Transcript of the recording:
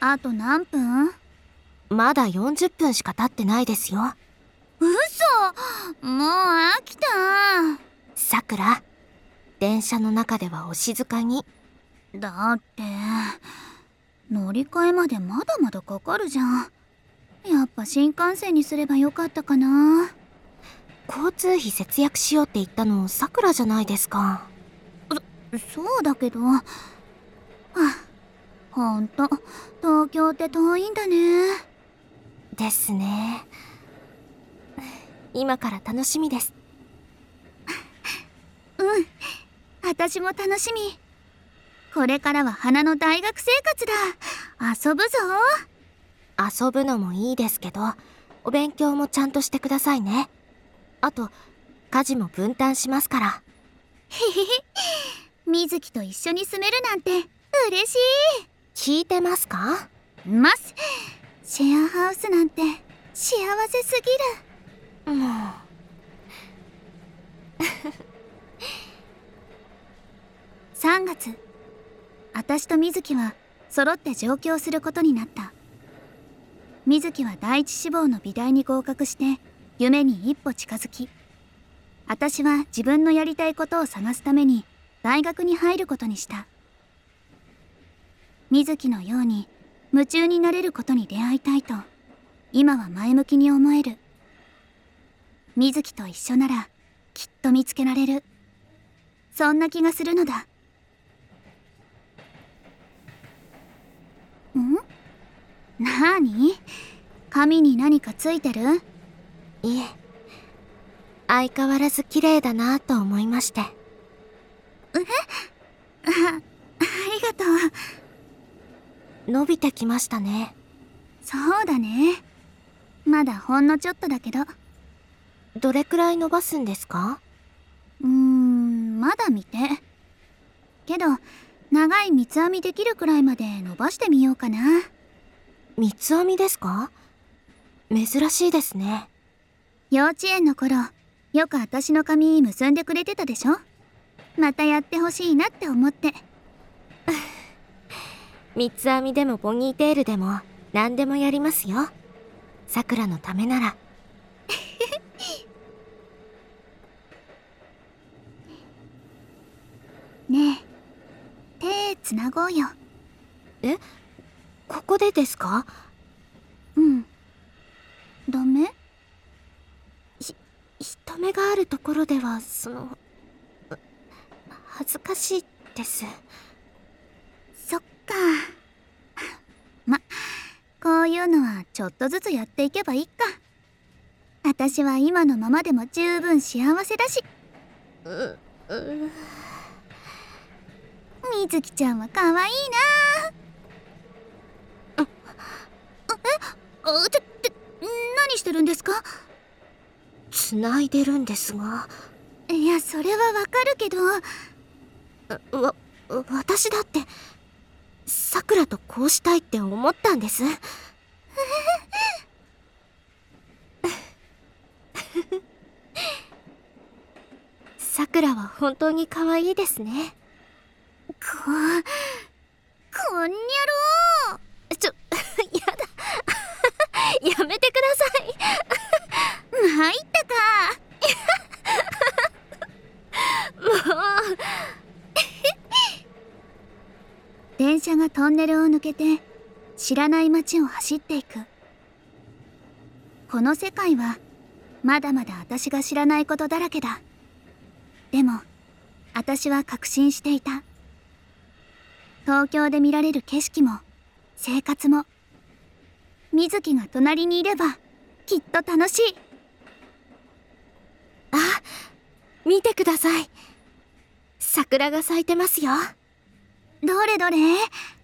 あと何分？ まだ40分しか経ってないですよ。 嘘！もう飽きた。 さくら、電車の中ではお静かに。 だって乗り換えまでまだまだかかるじゃん。やっぱ新幹線にすればよかったかな。 交通費節約しようって言ったのさくらじゃないですか。 そうだけど、ほんと東京って遠いんだね。 ですね。今から楽しみです。 私も楽しみ。これからは花の大学生活だ。遊ぶぞ。 遊ぶのもいいですけど、お勉強もちゃんとしてくださいね。あと家事も分担しますから。 へへへ。水木と一緒に住めるなんて嬉し聞いてますか？ います。シェアハウスなんて幸せすぎる。 もう 3月、私と水木は揃って上京することになった。水木は第一志望の美大に合格して夢に一歩近づき、私は自分のやりたいことを探すために大学に入ることにした。水木のように夢中になれることに出会いたいと今は前向きに思える。水木と一緒ならきっと見つけられる、そんな気がするのだ。なに？髪に何かついてる？ いえ、相変わらず綺麗だなと思いまして。 ありがとう。 伸びてきましたね。 そうだね。まだほんのちょっとだけど。 どれくらい伸ばすんですか？ まだ見て。けど長い三つ編みできるくらいまで伸ばしてみようかな。 三つ編みですか？珍しいですね。 幼稚園の頃よく私の髪結んでくれてたでしょ。またやってほしいなって思って。 三つ編みでもポニーテールでも何でもやりますよ。さくらのためなら。 ねえ、手つなごうよ。 え、ここでですか？ ダメ？ 人目があるところでは恥ずかしいです。 そっか。こういうのはちょっとずつやっていけばいいか。私は今のままでも十分幸せだし。みずきちゃんは可愛いな。何してるんですか？ 繋いでるんですが。 いや、それはわかるけど。 私だってさくらとこうしたいって思ったんです。さくらは本当に可愛いですね。 こんにゃろやだやめてください。 参ったか。 もう電車がトンネルを抜けて知らない街を走っていく。この世界はまだまだ私が知らないことだらけだ。でも私は確信していた。東京で見られる景色も生活も水木が隣にいればきっと楽しい。 あ、見てください。桜が咲いてますよ。 どれどれ？